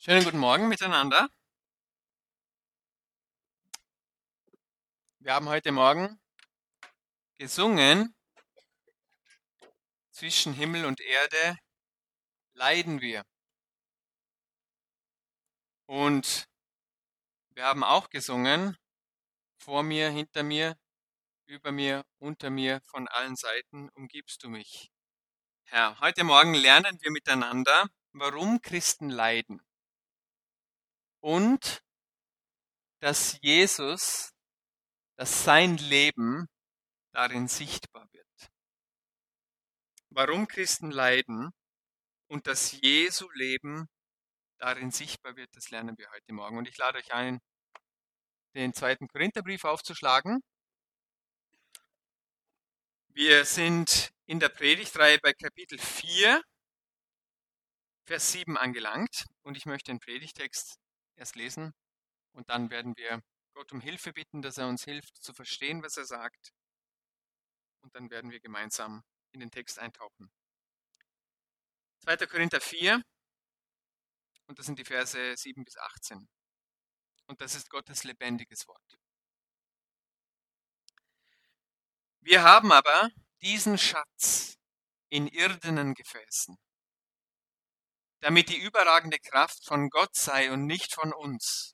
Schönen guten Morgen miteinander. Wir haben heute Morgen gesungen, zwischen Himmel und Erde leiden wir. Und wir haben auch gesungen, vor mir, hinter mir, über mir, unter mir, von allen Seiten umgibst du mich. Herr, heute Morgen lernen wir miteinander, warum Christen leiden und dass Jesus, dass sein Leben darin sichtbar wird. Warum Christen leiden und dass Jesu Leben darin sichtbar wird, das lernen wir heute Morgen. Und ich lade euch ein, den zweiten Korintherbrief aufzuschlagen. Wir sind in der Predigtreihe bei Kapitel 4, Vers 7 angelangt. Und ich möchte den Predigtext erst lesen und dann werden wir Gott um Hilfe bitten, dass er uns hilft zu verstehen, was er sagt. Und dann werden wir gemeinsam in den Text eintauchen. 2. Korinther 4 und das sind die Verse 7 bis 18. Und das ist Gottes lebendiges Wort. Wir haben aber diesen Schatz in irdenen Gefäßen, damit die überragende Kraft von Gott sei und nicht von uns.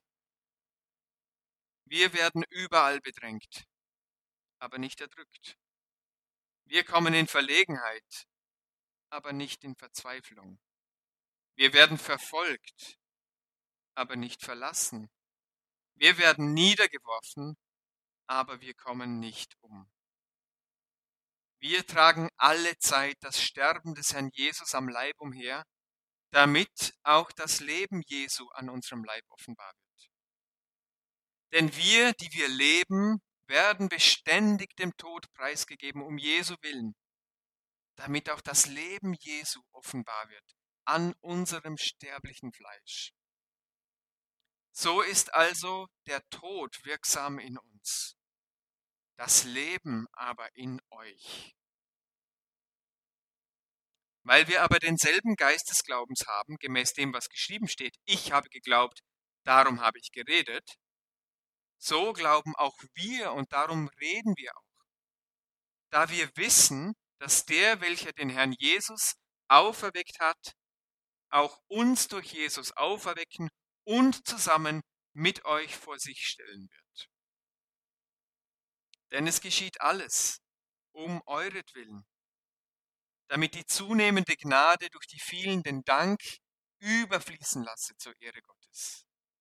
Wir werden überall bedrängt, aber nicht erdrückt. Wir kommen in Verlegenheit, aber nicht in Verzweiflung. Wir werden verfolgt, aber nicht verlassen. Wir werden niedergeworfen, aber wir kommen nicht um. Wir tragen alle Zeit das Sterben des Herrn Jesus am Leib umher, damit auch das Leben Jesu an unserem Leib offenbar wird. Denn wir, die wir leben, werden beständig dem Tod preisgegeben, um Jesu willen, damit auch das Leben Jesu offenbar wird an unserem sterblichen Fleisch. So ist also der Tod wirksam in uns, das Leben aber in euch. Weil wir aber denselben Geist des Glaubens haben, gemäß dem, was geschrieben steht, ich habe geglaubt, darum habe ich geredet, so glauben auch wir und darum reden wir auch. Da wir wissen, dass der, welcher den Herrn Jesus auferweckt hat, auch uns durch Jesus auferwecken und zusammen mit euch vor sich stellen wird. Denn es geschieht alles um euretwillen, damit die zunehmende Gnade durch die vielen den Dank überfließen lasse zur Ehre Gottes.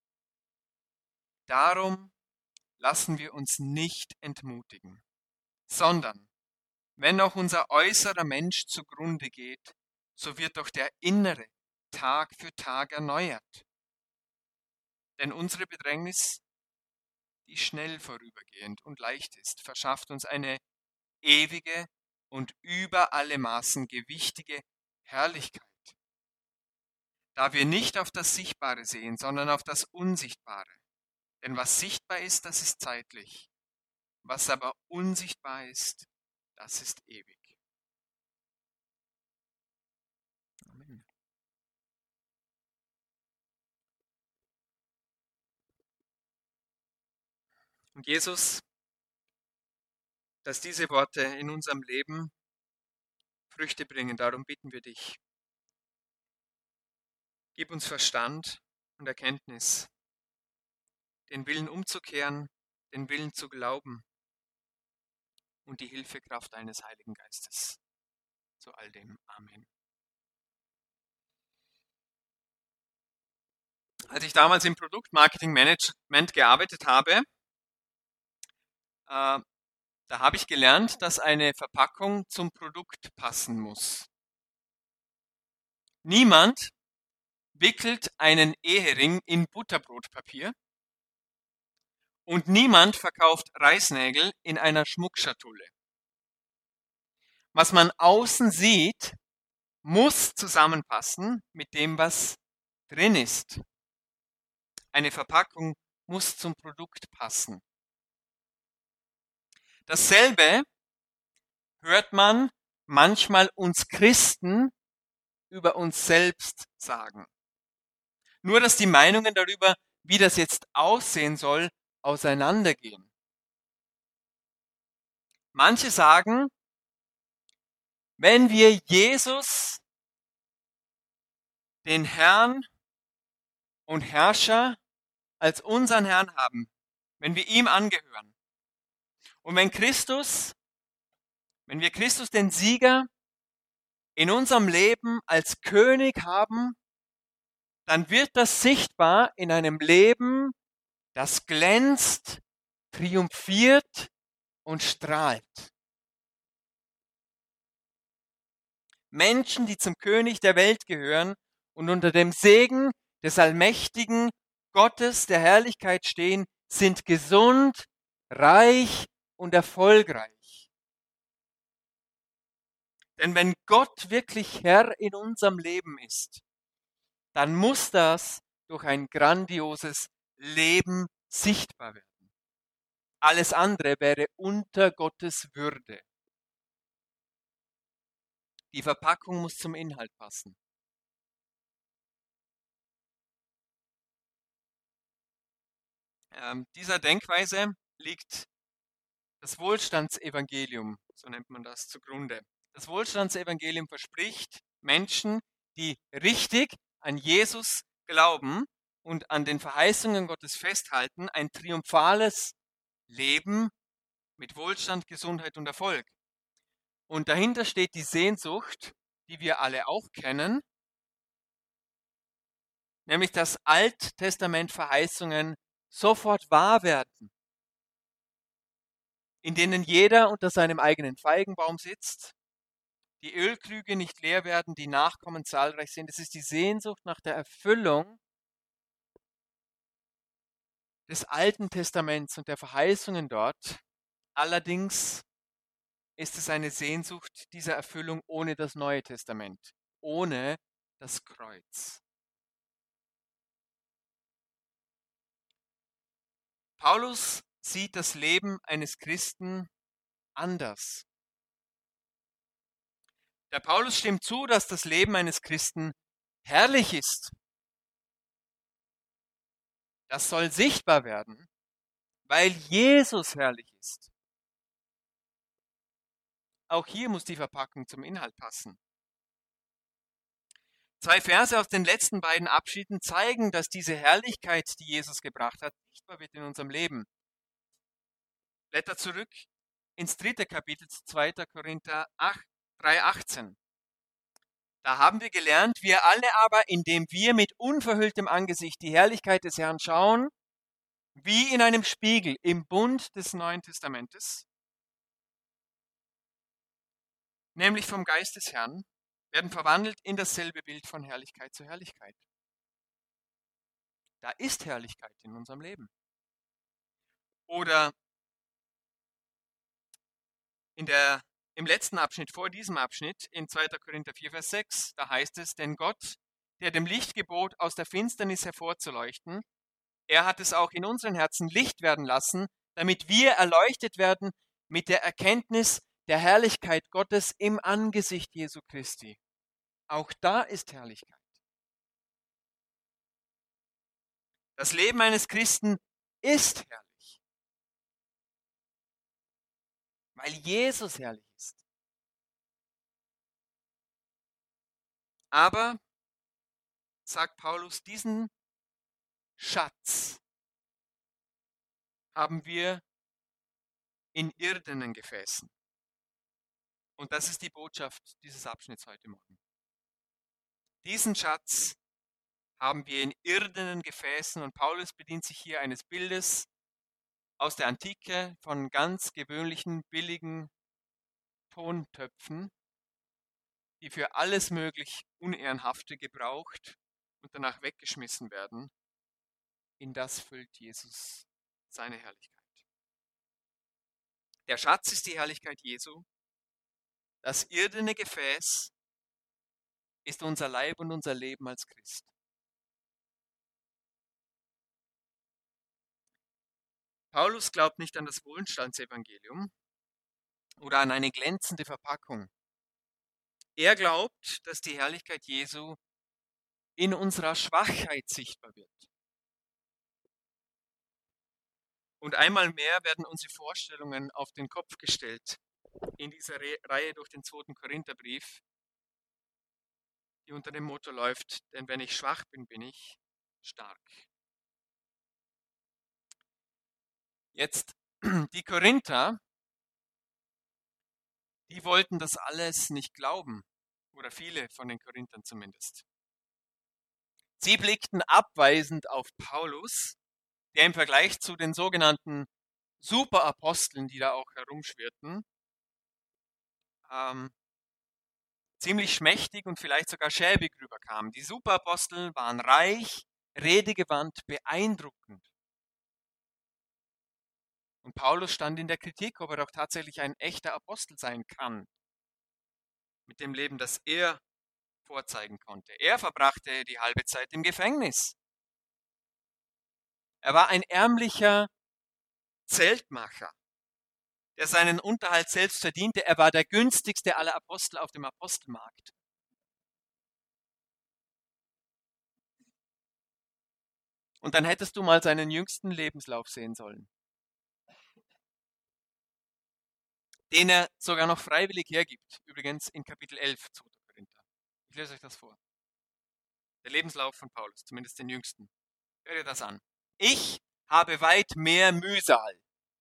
Darum lassen wir uns nicht entmutigen, sondern wenn auch unser äußerer Mensch zugrunde geht, so wird doch der innere Tag für Tag erneuert. Denn unsere Bedrängnis, die schnell vorübergehend und leicht ist, verschafft uns eine ewige und über alle Maßen gewichtige Herrlichkeit. Da wir nicht auf das Sichtbare sehen, sondern auf das Unsichtbare. Denn was sichtbar ist, das ist zeitlich. Was aber unsichtbar ist, das ist ewig. Amen. Und Jesus, dass diese Worte in unserem Leben Früchte bringen, darum bitten wir dich. Gib uns Verstand und Erkenntnis, den Willen umzukehren, den Willen zu glauben und die Hilfekraft deines Heiligen Geistes. Zu all dem. Amen. Als ich damals im Produktmarketing-Management gearbeitet habe, da habe ich gelernt, dass eine Verpackung zum Produkt passen muss. Niemand wickelt einen Ehering in Butterbrotpapier und niemand verkauft Reißnägel in einer Schmuckschatulle. Was man außen sieht, muss zusammenpassen mit dem, was drin ist. Eine Verpackung muss zum Produkt passen. Dasselbe hört man manchmal uns Christen über uns selbst sagen. Nur, dass die Meinungen darüber, wie das jetzt aussehen soll, auseinandergehen. Manche sagen, wenn wir Jesus, den Herrn und Herrscher, als unseren Herrn haben, wenn wir ihm angehören und wenn wir Christus den Sieger in unserem Leben als König haben, dann wird das sichtbar in einem Leben, das glänzt, triumphiert und strahlt. Menschen, die zum König der Welt gehören und unter dem Segen des allmächtigen Gottes der Herrlichkeit stehen, sind gesund, reich und erfolgreich. Denn wenn Gott wirklich Herr in unserem Leben ist, dann muss das durch ein grandioses Leben sichtbar werden. Alles andere wäre unter Gottes Würde. Die Verpackung muss zum Inhalt passen. Dieser Denkweise liegt das Wohlstandsevangelium, so nennt man das, zugrunde. Das Wohlstandsevangelium verspricht Menschen, die richtig an Jesus glauben und an den Verheißungen Gottes festhalten, ein triumphales Leben mit Wohlstand, Gesundheit und Erfolg. Und dahinter steht die Sehnsucht, die wir alle auch kennen, nämlich dass Alttestament-Verheißungen sofort wahr werden, in denen jeder unter seinem eigenen Feigenbaum sitzt, die Ölkrüge nicht leer werden, die Nachkommen zahlreich sind. Es ist die Sehnsucht nach der Erfüllung des Alten Testaments und der Verheißungen dort. Allerdings ist es eine Sehnsucht dieser Erfüllung ohne das Neue Testament, ohne das Kreuz. Paulus sieht das Leben eines Christen anders. Der Paulus stimmt zu, dass das Leben eines Christen herrlich ist. Das soll sichtbar werden, weil Jesus herrlich ist. Auch hier muss die Verpackung zum Inhalt passen. 2 Verse aus den letzten beiden Abschnitten zeigen, dass diese Herrlichkeit, die Jesus gebracht hat, sichtbar wird in unserem Leben. Blätter zurück ins 3. Kapitel zu 2. Korinther 3,18. Da haben wir gelernt, wir alle aber, indem wir mit unverhülltem Angesicht die Herrlichkeit des Herrn schauen, wie in einem Spiegel im Bund des Neuen Testamentes, nämlich vom Geist des Herrn, werden verwandelt in dasselbe Bild von Herrlichkeit zu Herrlichkeit. Da ist Herrlichkeit in unserem Leben. Oder im letzten Abschnitt, vor diesem Abschnitt, in 2. Korinther 4, Vers 6, da heißt es, denn Gott, der dem Licht gebot, aus der Finsternis hervorzuleuchten, er hat es auch in unseren Herzen Licht werden lassen, damit wir erleuchtet werden mit der Erkenntnis der Herrlichkeit Gottes im Angesicht Jesu Christi. Auch da ist Herrlichkeit. Das Leben eines Christen ist herrlich, weil Jesus herrlich ist. Aber, sagt Paulus, diesen Schatz haben wir in irdenen Gefäßen. Und das ist die Botschaft dieses Abschnitts heute Morgen. Diesen Schatz haben wir in irdenen Gefäßen und Paulus bedient sich hier eines Bildes aus der Antike von ganz gewöhnlichen, billigen Tontöpfen, die für alles möglich Unehrenhafte gebraucht und danach weggeschmissen werden. In das füllt Jesus seine Herrlichkeit. Der Schatz ist die Herrlichkeit Jesu. Das irdene Gefäß ist unser Leib und unser Leben als Christ. Paulus glaubt nicht an das Wohlstandsevangelium oder an eine glänzende Verpackung. Er glaubt, dass die Herrlichkeit Jesu in unserer Schwachheit sichtbar wird. Und einmal mehr werden unsere Vorstellungen auf den Kopf gestellt in dieser Reihe durch den 2. Korintherbrief, die unter dem Motto läuft, denn wenn ich schwach bin, bin ich stark. Jetzt, die Korinther, die wollten das alles nicht glauben, oder viele von den Korinthern zumindest. Sie blickten abweisend auf Paulus, der im Vergleich zu den sogenannten Superaposteln, die da auch herumschwirrten, ziemlich schmächtig und vielleicht sogar schäbig rüberkam. Die Superapostel waren reich, redegewandt, beeindruckend. Und Paulus stand in der Kritik, ob er doch tatsächlich ein echter Apostel sein kann, mit dem Leben, das er vorzeigen konnte. Er verbrachte die halbe Zeit im Gefängnis. Er war ein ärmlicher Zeltmacher, der seinen Unterhalt selbst verdiente. Er war der günstigste aller Apostel auf dem Apostelmarkt. Und dann hättest du mal seinen jüngsten Lebenslauf sehen sollen, den er sogar noch freiwillig hergibt. Übrigens in Kapitel 11, 2. Korinther. Ich lese euch das vor. Der Lebenslauf von Paulus, zumindest den jüngsten. Hör dir das an. Ich habe weit mehr Mühsal,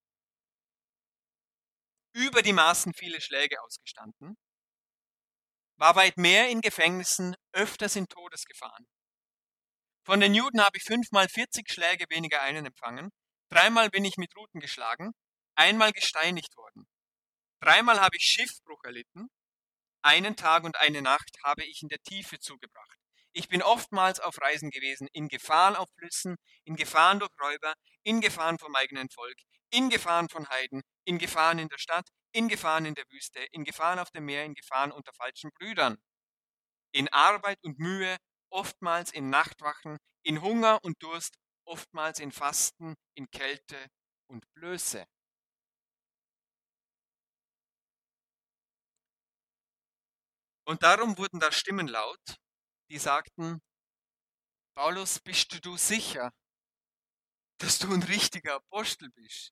über die Maßen viele Schläge ausgestanden, war weit mehr in Gefängnissen, öfters in Todesgefahren. Von den Juden habe ich 5-mal 40 Schläge weniger einen empfangen, 3-mal bin ich mit Ruten geschlagen, 1-mal gesteinigt worden, 3-mal habe ich Schiffbruch erlitten, 1 Tag und 1 Nacht habe ich in der Tiefe zugebracht. Ich bin oftmals auf Reisen gewesen, in Gefahren auf Flüssen, in Gefahren durch Räuber, in Gefahren vom eigenen Volk, in Gefahren von Heiden, in Gefahren in der Stadt, in Gefahren in der Wüste, in Gefahren auf dem Meer, in Gefahren unter falschen Brüdern, in Arbeit und Mühe, oftmals in Nachtwachen, in Hunger und Durst, oftmals in Fasten, in Kälte und Blöße. Und darum wurden da Stimmen laut, die sagten, Paulus, bist du sicher, dass du ein richtiger Apostel bist?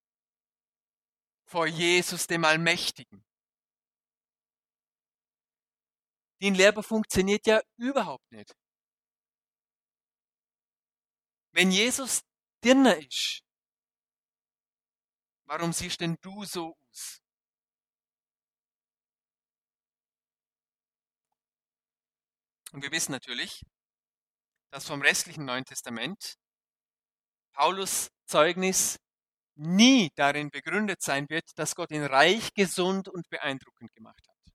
Vor Jesus, dem Allmächtigen. Dein Lehrer funktioniert ja überhaupt nicht. Wenn Jesus drinne ist, warum siehst denn du so aus? Und wir wissen natürlich, dass vom restlichen Neuen Testament Paulus Zeugnis nie darin begründet sein wird, dass Gott ihn reich, gesund und beeindruckend gemacht hat.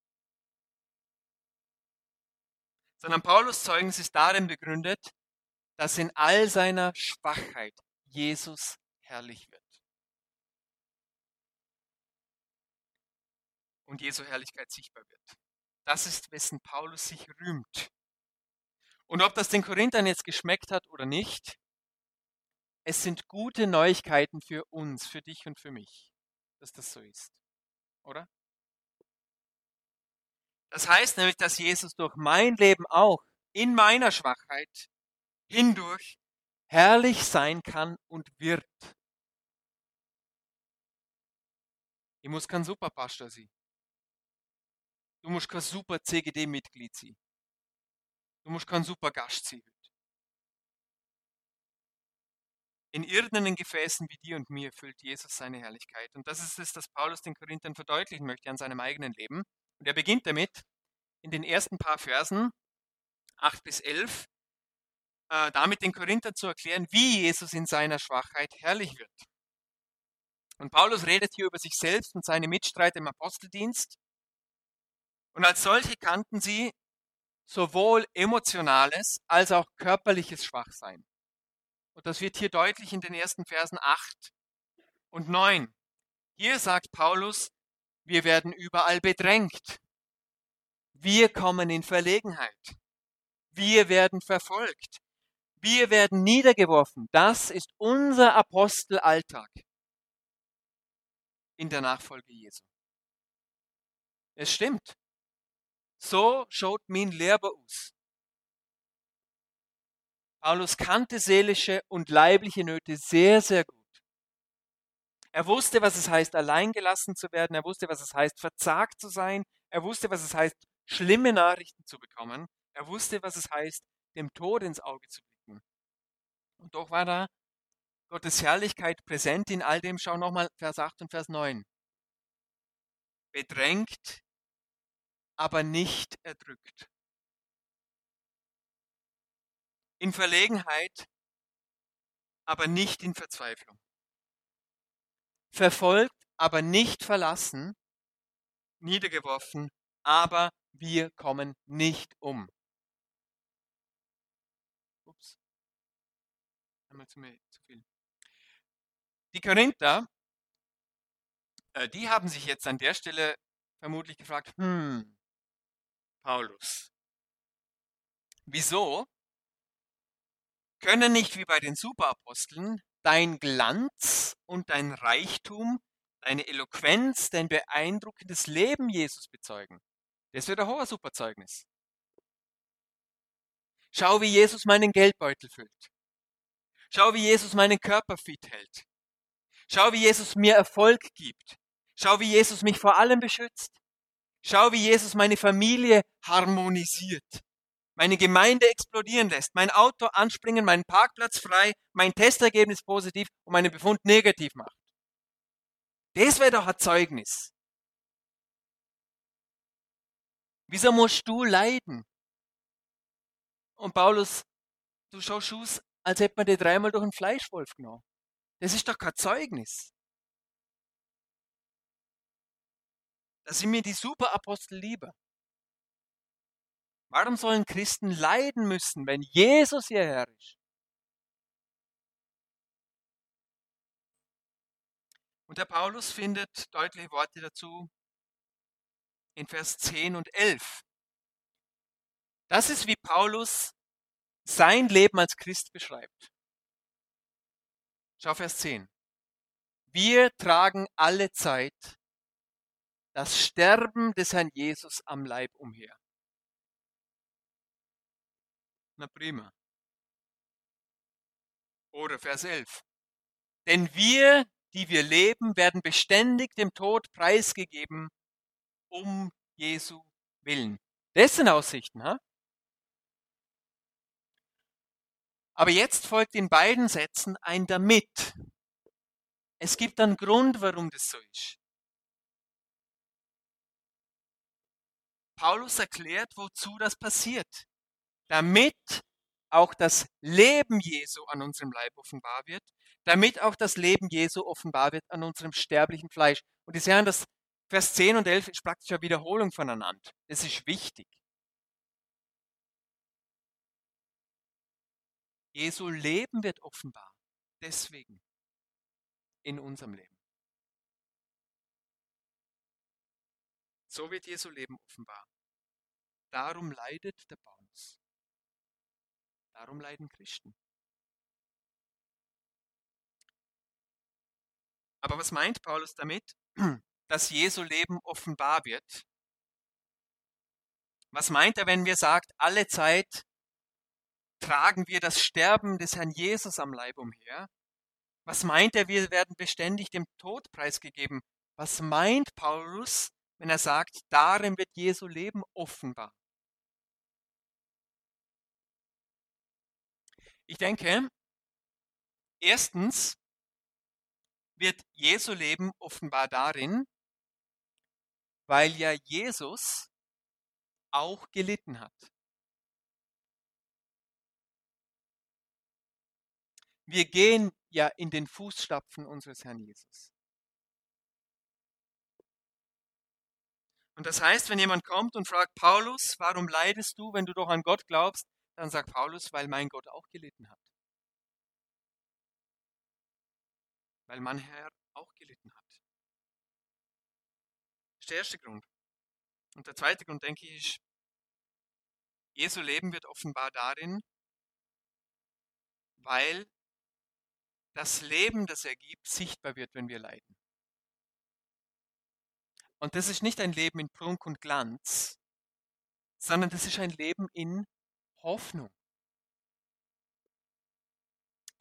Sondern Paulus Zeugnis ist darin begründet, dass in all seiner Schwachheit Jesus herrlich wird. Und Jesu Herrlichkeit sichtbar wird. Das ist, wessen Paulus sich rühmt. Und ob das den Korinthern jetzt geschmeckt hat oder nicht, es sind gute Neuigkeiten für uns, für dich und für mich, dass das so ist. Oder? Das heißt nämlich, dass Jesus durch mein Leben auch in meiner Schwachheit hindurch herrlich sein kann und wird. Ich muss kein Superpastor sein. Du musst kein super CGD-Mitglied sein. Du musst kein super Gast sein. In irdenen Gefäßen wie dir und mir füllt Jesus seine Herrlichkeit. Und das ist es, das Paulus den Korinthern verdeutlichen möchte an seinem eigenen Leben. Und er beginnt damit, in den ersten paar Versen, 8 bis 11, damit den Korinthern zu erklären, wie Jesus in seiner Schwachheit herrlich wird. Und Paulus redet hier über sich selbst und seine Mitstreiter im Aposteldienst. Und als solche kannten sie sowohl emotionales als auch körperliches Schwachsein. Und das wird hier deutlich in den ersten Versen 8 und 9. Hier sagt Paulus, wir werden überall bedrängt. Wir kommen in Verlegenheit. Wir werden verfolgt. Wir werden niedergeworfen. Das ist unser Apostelalltag in der Nachfolge Jesu. Es stimmt. So schaut mein Lehrer aus. Paulus kannte seelische und leibliche Nöte sehr, sehr gut. Er wusste, was es heißt, allein gelassen zu werden. Er wusste, was es heißt, verzagt zu sein. Er wusste, was es heißt, schlimme Nachrichten zu bekommen. Er wusste, was es heißt, dem Tod ins Auge zu blicken. Und doch war da Gottes Herrlichkeit präsent in all dem. Schau nochmal Vers 8 und Vers 9. Bedrängt, aber nicht erdrückt. In Verlegenheit, aber nicht in Verzweiflung. Verfolgt, aber nicht verlassen. Niedergeworfen, aber wir kommen nicht um. Ups, einmal zu viel. Die Korinther, die haben sich jetzt an der Stelle vermutlich gefragt, Paulus, wieso können nicht wie bei den Superaposteln dein Glanz und dein Reichtum, deine Eloquenz, dein beeindruckendes Leben Jesus bezeugen? Das wäre ein hohes Superzeugnis. Schau, wie Jesus meinen Geldbeutel füllt. Schau, wie Jesus meinen Körper fit hält. Schau, wie Jesus mir Erfolg gibt. Schau, wie Jesus mich vor allem beschützt. Schau, wie Jesus meine Familie harmonisiert. Meine Gemeinde explodieren lässt. Mein Auto anspringen, meinen Parkplatz frei, mein Testergebnis positiv und meinen Befund negativ macht. Das wäre doch ein Zeugnis. Wieso musst du leiden? Und Paulus, du schaust aus, als hätte man dir dreimal durch einen Fleischwolf genommen. Das ist doch kein Zeugnis. Da sind mir die Superapostel lieber. Warum sollen Christen leiden müssen, wenn Jesus ihr Herr ist? Und der Paulus findet deutliche Worte dazu in Vers 10 und 11. Das ist, wie Paulus sein Leben als Christ beschreibt. Schau Vers 10. Wir tragen alle Zeit das Sterben des Herrn Jesus am Leib umher. Na prima. Oder Vers 11. Denn wir, die wir leben, werden beständig dem Tod preisgegeben, um Jesu willen. Das sind Aussichten, ha? Aber jetzt folgt in beiden Sätzen ein damit. Es gibt einen Grund, warum das so ist. Paulus erklärt, wozu das passiert. Damit auch das Leben Jesu an unserem Leib offenbar wird, damit auch das Leben Jesu offenbar wird an unserem sterblichen Fleisch. Und die sehen, das Vers 10 und 11 ist praktisch eine Wiederholung voneinander. Das ist wichtig. Jesu Leben wird offenbar. Deswegen in unserem Leben. So wird Jesu Leben offenbar. Darum leidet der Paulus. Darum leiden Christen. Aber was meint Paulus damit, dass Jesu Leben offenbar wird? Was meint er, wenn wir sagt, alle Zeit tragen wir das Sterben des Herrn Jesus am Leib umher? Was meint er, wir werden beständig dem Tod preisgegeben? Was meint Paulus, wenn er sagt, darin wird Jesu Leben offenbar? Ich denke, erstens wird Jesu Leben offenbar darin, weil ja Jesus auch gelitten hat. Wir gehen ja in den Fußstapfen unseres Herrn Jesus. Und das heißt, wenn jemand kommt und fragt, Paulus, warum leidest du, wenn du doch an Gott glaubst, dann sagt Paulus, weil mein Gott auch gelitten hat. Weil mein Herr auch gelitten hat. Das ist der erste Grund. Und der zweite Grund, denke ich, ist, Jesu Leben wird offenbar darin, weil das Leben, das er gibt, sichtbar wird, wenn wir leiden. Und das ist nicht ein Leben in Prunk und Glanz, sondern das ist ein Leben in Hoffnung.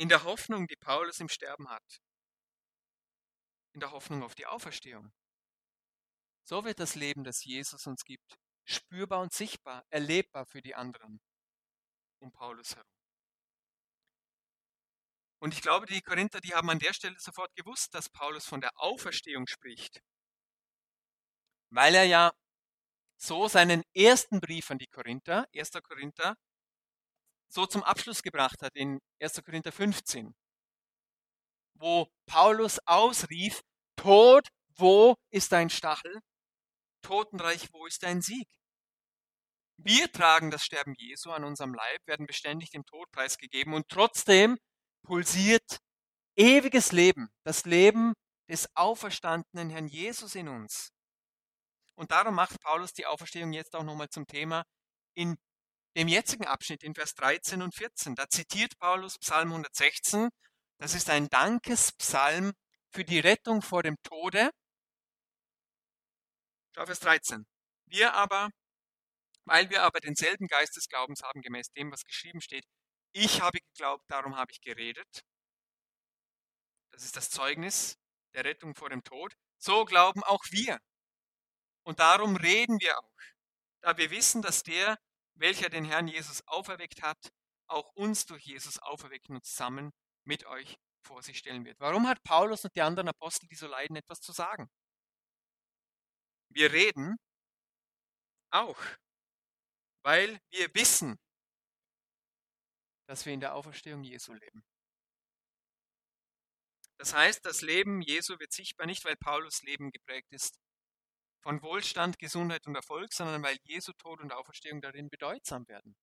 in der Hoffnung, die Paulus im Sterben hat, in der Hoffnung auf die Auferstehung. So wird das Leben, das Jesus uns gibt, spürbar und sichtbar, erlebbar für die anderen um Paulus herum. Und ich glaube, die Korinther, die haben an der Stelle sofort gewusst, dass Paulus von der Auferstehung spricht, weil er ja so seinen ersten Brief an die Korinther, 1. Korinther, so zum Abschluss gebracht hat in 1. Korinther 15, wo Paulus ausrief: Tod, wo ist dein Stachel? Totenreich, wo ist dein Sieg? Wir tragen das Sterben Jesu an unserem Leib, werden beständig dem Tod preisgegeben und trotzdem pulsiert ewiges Leben, das Leben des auferstandenen Herrn Jesus in uns. Und darum macht Paulus die Auferstehung jetzt auch nochmal zum Thema in dem jetzigen Abschnitt in Vers 13 und 14. Da zitiert Paulus Psalm 116. Das ist ein Dankespsalm für die Rettung vor dem Tode. Schau Vers 13. Weil wir aber denselben Geist des Glaubens haben, gemäß dem, was geschrieben steht: Ich habe geglaubt, darum habe ich geredet. Das ist das Zeugnis der Rettung vor dem Tod. So glauben auch wir. Und darum reden wir auch, da wir wissen, dass der, welcher den Herrn Jesus auferweckt hat, auch uns durch Jesus auferwecken und zusammen mit euch vor sich stellen wird. Warum hat Paulus und die anderen Apostel, die so leiden, etwas zu sagen? Wir reden auch, weil wir wissen, dass wir in der Auferstehung Jesu leben. Das heißt, das Leben Jesu wird sichtbar nicht, weil Paulus' Leben geprägt ist von Wohlstand, Gesundheit und Erfolg, sondern weil Jesu Tod und Auferstehung darin bedeutsam werden.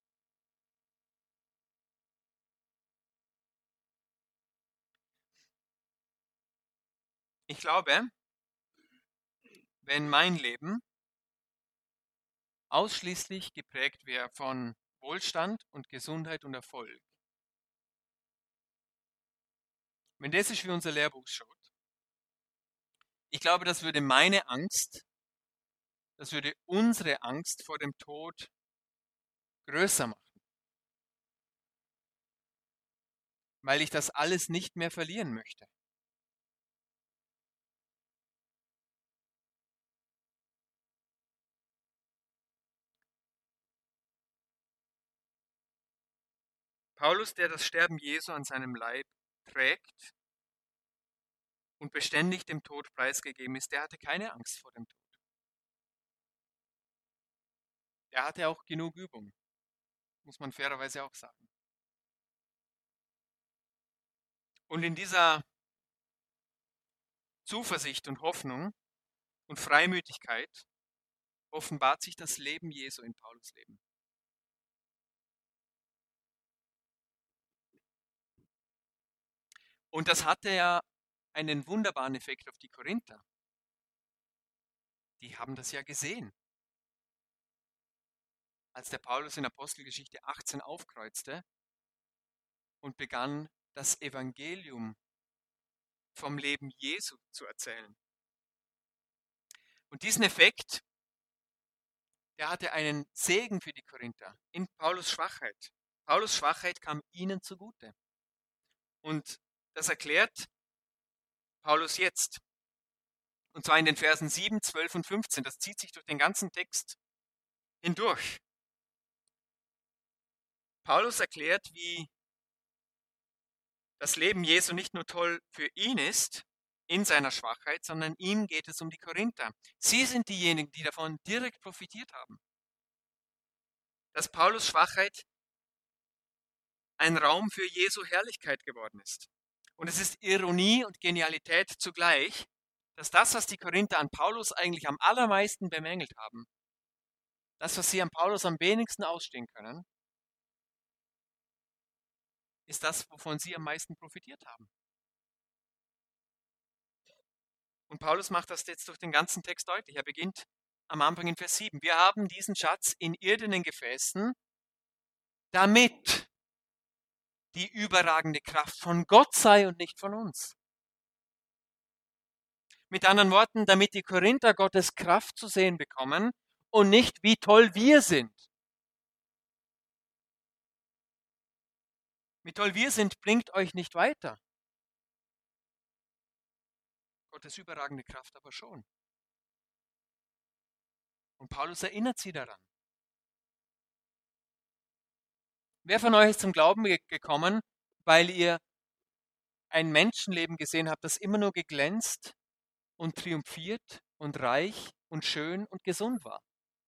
Ich glaube, wenn mein Leben ausschließlich geprägt wäre von Wohlstand und Gesundheit und Erfolg, wenn das ist, wie unser Lehrbuch schaut, ich glaube, das würde meine Angst, das würde unsere Angst vor dem Tod größer machen, weil ich das alles nicht mehr verlieren möchte. Paulus, der das Sterben Jesu an seinem Leib trägt und beständig dem Tod preisgegeben ist, der hatte keine Angst vor dem Tod. Der hatte auch genug Übung, muss man fairerweise auch sagen. Und in dieser Zuversicht und Hoffnung und Freimütigkeit offenbart sich das Leben Jesu in Paulus Leben. Und das hatte ja einen wunderbaren Effekt auf die Korinther. Die haben das ja gesehen. Als der Paulus in Apostelgeschichte 18 aufkreuzte und begann, das Evangelium vom Leben Jesu zu erzählen. Und diesen Effekt, der hatte einen Segen für die Korinther in Paulus' Schwachheit. Paulus' Schwachheit kam ihnen zugute. Und das erklärt Paulus jetzt. Und zwar in den Versen 7, 12 und 15. Das zieht sich durch den ganzen Text hindurch. Paulus erklärt, wie das Leben Jesu nicht nur toll für ihn ist, in seiner Schwachheit, sondern ihm geht es um die Korinther. Sie sind diejenigen, die davon direkt profitiert haben. Dass Paulus' Schwachheit ein Raum für Jesu Herrlichkeit geworden ist. Und es ist Ironie und Genialität zugleich, dass das, was die Korinther an Paulus eigentlich am allermeisten bemängelt haben, das, was sie an Paulus am wenigsten ausstehen können, ist das, wovon sie am meisten profitiert haben. Und Paulus macht das jetzt durch den ganzen Text deutlich. Er beginnt am Anfang in Vers 7. Wir haben diesen Schatz in irdenen Gefäßen, damit die überragende Kraft von Gott sei und nicht von uns. Mit anderen Worten, damit die Korinther Gottes Kraft zu sehen bekommen und nicht, wie toll wir sind. Wie toll wir sind, bringt euch nicht weiter. Gottes überragende Kraft aber schon. Und Paulus erinnert sie daran. Wer von euch ist zum Glauben gekommen, weil ihr ein Menschenleben gesehen habt, das immer nur geglänzt und triumphiert und reich und schön und gesund war?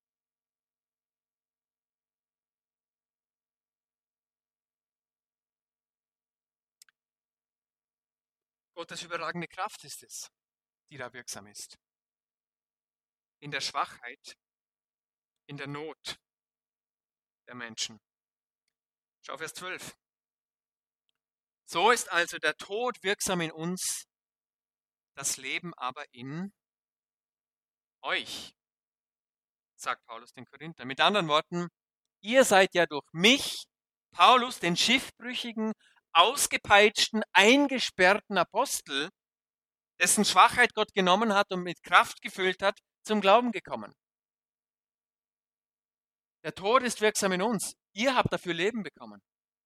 Gottes überragende Kraft ist es, die da wirksam ist. In der Schwachheit, in der Not der Menschen. Schau Vers 12. So ist also der Tod wirksam in uns, das Leben aber in euch, sagt Paulus den Korinthern. Mit anderen Worten, ihr seid ja durch mich, Paulus, den schiffbrüchigen, ausgepeitschten, eingesperrten Apostel, dessen Schwachheit Gott genommen hat und mit Kraft gefüllt hat, zum Glauben gekommen. Der Tod ist wirksam in uns. Ihr habt dafür Leben bekommen.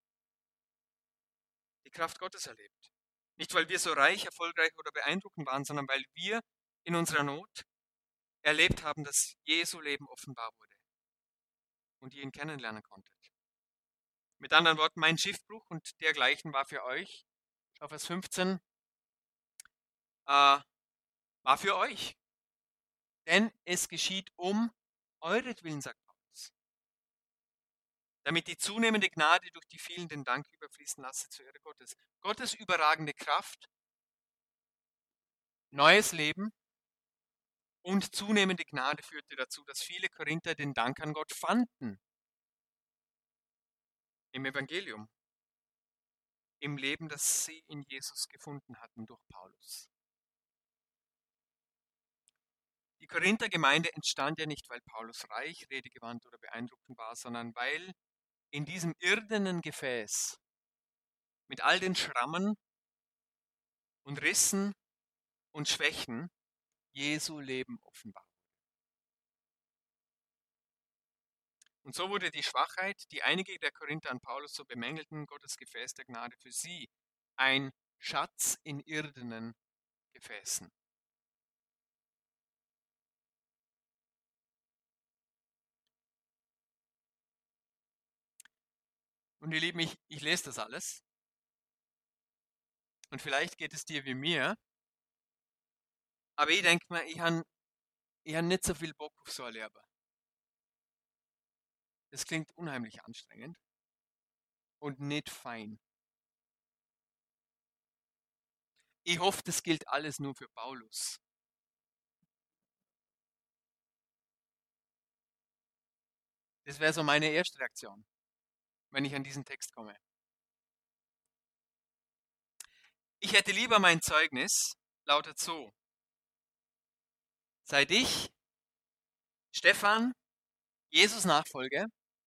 Die Kraft Gottes erlebt. Nicht, weil wir so reich, erfolgreich oder beeindruckend waren, sondern weil wir in unserer Not erlebt haben, dass Jesu Leben offenbar wurde und ihr ihn kennenlernen konntet. Mit anderen Worten, mein Schiffbruch und dergleichen war für euch, auf Vers 15, war für euch. Denn es geschieht um euretwillen, sagt Paulus. Damit die zunehmende Gnade durch die vielen den Dank überfließen lasse zur Ehre Gottes. Gottes überragende Kraft, neues Leben und zunehmende Gnade führte dazu, dass viele Korinther den Dank an Gott fanden. Im Evangelium. Im Leben, das sie in Jesus gefunden hatten durch Paulus. Die Korinther-Gemeinde entstand ja nicht, weil Paulus reich, redegewandt oder beeindruckend war, sondern weil in diesem irdenen Gefäß mit all den Schrammen und Rissen und Schwächen Jesu Leben offenbar. Und so wurde die Schwachheit, die einige der Korinther an Paulus so bemängelten, Gottes Gefäß der Gnade für sie ein Schatz in irdenen Gefäßen. Und ihr Lieben, ich lese das alles. Und vielleicht geht es dir wie mir. Aber ich denke mir, ich habe nicht so viel Bock auf so ein Lehrer. Das klingt unheimlich anstrengend und nicht fein. Ich hoffe, das gilt alles nur für Paulus. Das wäre so meine erste Reaktion, wenn ich an diesen Text komme. Ich hätte lieber mein Zeugnis lautet so. Seit ich, Stefan, Jesus nachfolge,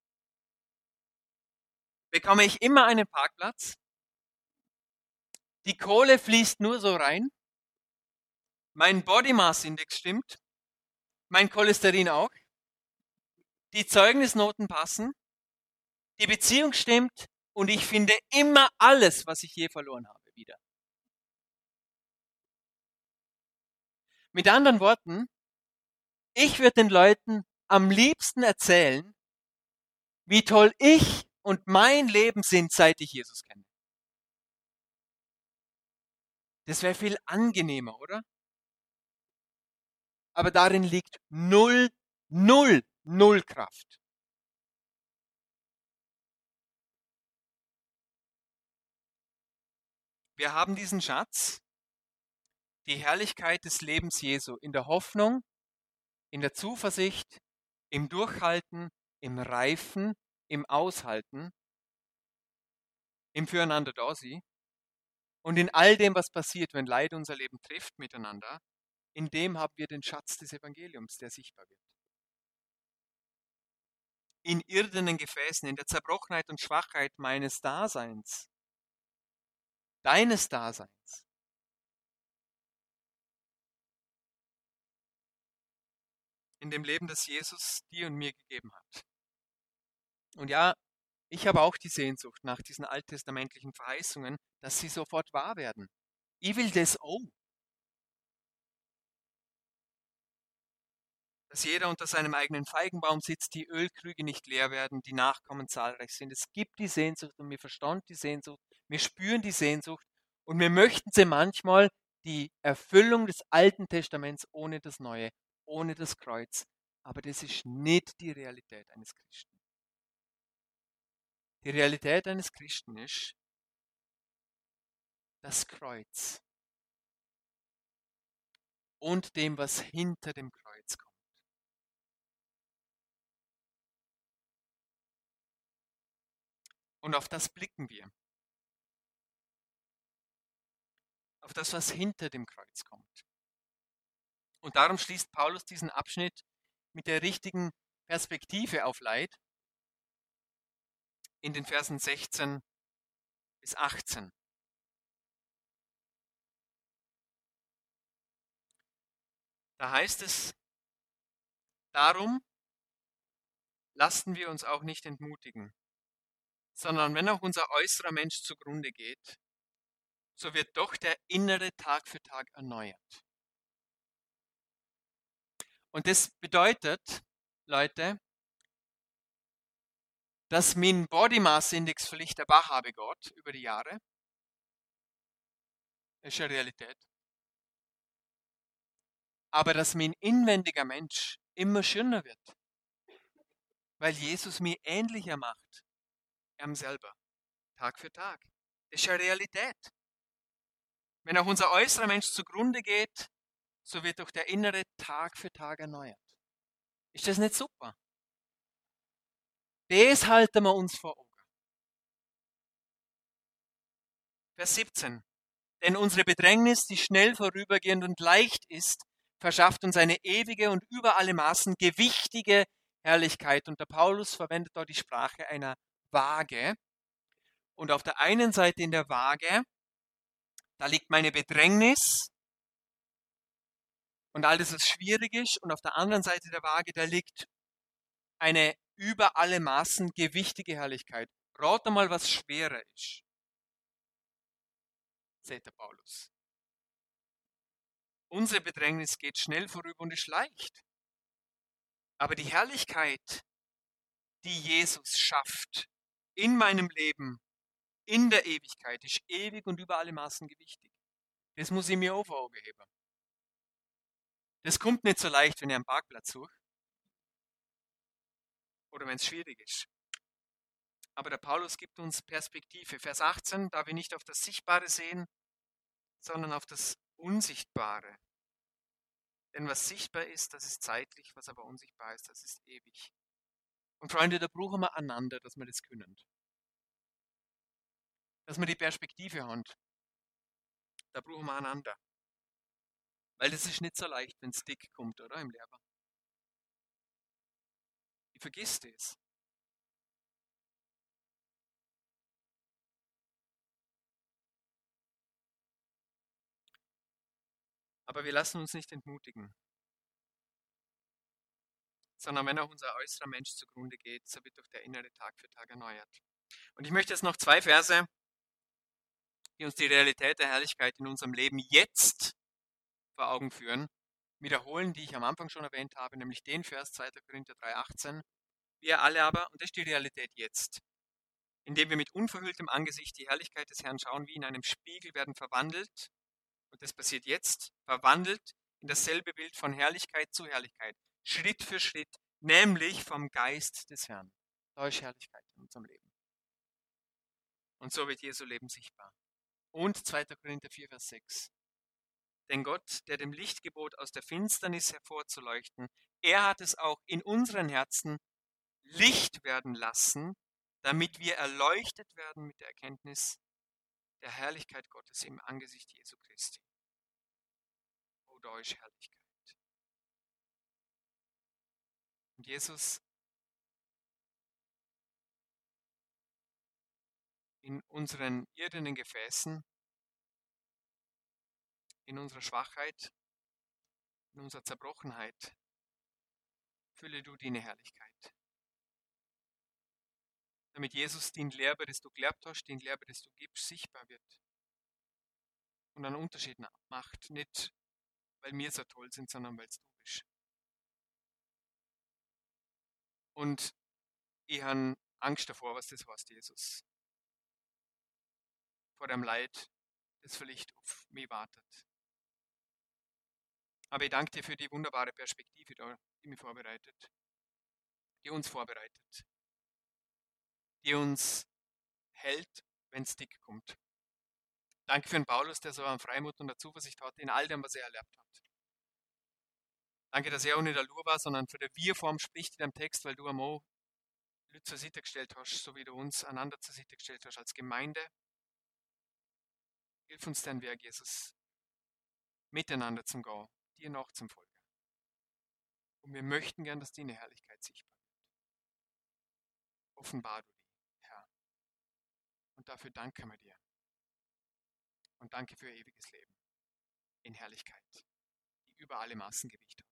bekomme ich immer einen Parkplatz. Die Kohle fließt nur so rein. Mein Body Mass Index stimmt. Mein Cholesterin auch. Die Zeugnisnoten passen. Die Beziehung stimmt. Und ich finde immer alles, was ich je verloren habe, wieder. Mit anderen Worten, ich würde den Leuten am liebsten erzählen, wie toll ich und mein Leben sind, seit ich Jesus kenne. Das wäre viel angenehmer, oder? Aber darin liegt null Kraft. Wir haben diesen Schatz, die Herrlichkeit des Lebens Jesu in der Hoffnung, in der Zuversicht, im Durchhalten, im Reifen, im Aushalten, im Füreinander Dasein und in all dem, was passiert, wenn Leid unser Leben trifft miteinander, in dem haben wir den Schatz des Evangeliums, der sichtbar wird. In irdenen Gefäßen, in der Zerbrochenheit und Schwachheit meines Daseins, deines Daseins. In dem Leben, das Jesus dir und mir gegeben hat. Und ja, Ich habe auch die Sehnsucht nach diesen alttestamentlichen Verheißungen, dass sie sofort wahr werden. Ich will das auch. Dass jeder unter seinem eigenen Feigenbaum sitzt, die Ölkrüge nicht leer werden, die Nachkommen zahlreich sind. Es gibt die Sehnsucht und wir verstehen die Sehnsucht, wir spüren die Sehnsucht und wir möchten sie manchmal die Erfüllung des Alten Testaments ohne das Neue, ohne das Kreuz. Aber das ist nicht die Realität eines Christen. Die Realität eines Christen ist das Kreuz und dem, was hinter dem Kreuz kommt. Und auf das blicken wir. Auf das, was hinter dem Kreuz kommt. Und darum schließt Paulus diesen Abschnitt mit der richtigen Perspektive auf Leid in den Versen 16 bis 18. Da heißt es, darum lassen wir uns auch nicht entmutigen, sondern wenn auch unser äußerer Mensch zugrunde geht, so wird doch der innere Tag für Tag erneuert. Und das bedeutet, Leute, dass mein Body Mass Index vielleicht der Bach habe Gott über die Jahre. Das ist eine Realität. Aber dass mein inwendiger Mensch immer schöner wird, weil Jesus mir ähnlicher macht, ihm selber, Tag für Tag. Das ist eine Realität. Wenn auch unser äußerer Mensch zugrunde geht, so wird auch der innere Tag für Tag erneuert. Ist das nicht super? Das halten wir uns vor Augen. Vers 17. Denn unsere Bedrängnis, die schnell vorübergehend und leicht ist, verschafft uns eine ewige und über alle Maßen gewichtige Herrlichkeit. Und der Paulus verwendet dort die Sprache einer Waage. Und auf der einen Seite in der Waage, da liegt meine Bedrängnis und alles, was schwierig ist. Und auf der anderen Seite der Waage, da liegt eine über alle Maßen gewichtige Herrlichkeit. Rate mal, was schwerer ist, sagt der Paulus. Unsere Bedrängnis geht schnell vorüber und ist leicht. Aber die Herrlichkeit, die Jesus schafft in meinem Leben, in der Ewigkeit, ist ewig und über alle Maßen gewichtig. Das muss ich mir auf Augen heben. Das kommt nicht so leicht, wenn ich einen Parkplatz suche oder wenn es schwierig ist. Aber der Paulus gibt uns Perspektive. Vers 18, da wir nicht auf das Sichtbare sehen, sondern auf das Unsichtbare. Denn was sichtbar ist, das ist zeitlich, was aber unsichtbar ist, das ist ewig. Und Freunde, da brauchen wir einander, dass wir das können. Dass wir die Perspektive haben. Da brauchen wir einander. Weil das ist nicht so leicht, wenn es dick kommt, oder? Im Lehrer. Ich vergiss das. Aber wir lassen uns nicht entmutigen. Sondern wenn auch unser äußerer Mensch zugrunde geht, so wird doch der innere Tag für Tag erneuert. Und ich möchte jetzt noch zwei Verse, die uns die Realität der Herrlichkeit in unserem Leben jetzt vor Augen führen, wiederholen, die ich am Anfang schon erwähnt habe, nämlich den Vers 2. Korinther 3,18. Wir alle aber, und das ist die Realität jetzt, indem wir mit unverhülltem Angesicht die Herrlichkeit des Herrn schauen, wie in einem Spiegel werden verwandelt, und das passiert jetzt, verwandelt in dasselbe Bild von Herrlichkeit zu Herrlichkeit, Schritt für Schritt, nämlich vom Geist des Herrn. Da ist Herrlichkeit in unserem Leben. Und so wird Jesu Leben sichtbar. Und 2. Korinther 4, Vers 6. Denn Gott, der dem Licht gebot, aus der Finsternis hervorzuleuchten, er hat es auch in unseren Herzen Licht werden lassen, damit wir erleuchtet werden mit der Erkenntnis der Herrlichkeit Gottes im Angesicht Jesu Christi. O, da ist Herrlichkeit. Und Jesus in unseren irdenen Gefäßen, in unserer Schwachheit, in unserer Zerbrochenheit, fülle du deine Herrlichkeit. damit Jesus den Lehre, das du gelernt hast, den Lehre, das du gibst, sichtbar wird und einen Unterschied macht. Nicht, weil wir so toll sind, sondern weil es du bist. Und ich habe Angst davor, was das heißt, Jesus. Vor dem Leid, das vielleicht auf mich wartet. Aber ich danke dir für die wunderbare Perspektive, die mich vorbereitet, die uns vorbereitet, die uns hält, wenn es dick kommt. Danke für den Paulus, der so an Freimut und der Zuversicht hat in all dem, was er erlebt hat. Danke, dass er auch nicht der Lur war, sondern für der Wir-Form spricht in dem Text, weil du einmal Leute zur Seite gestellt hast, so wie du uns einander zur Seite gestellt hast als Gemeinde. Hilf uns dein Werk, Jesus, miteinander zum Gehen, dir nach zum Folgen. Und wir möchten gern, dass deine Herrlichkeit sichtbar wird. Offenbar du die, Herr. Und dafür danken wir dir. Und danke für ewiges Leben in Herrlichkeit, die über alle Maßen Gewicht hat.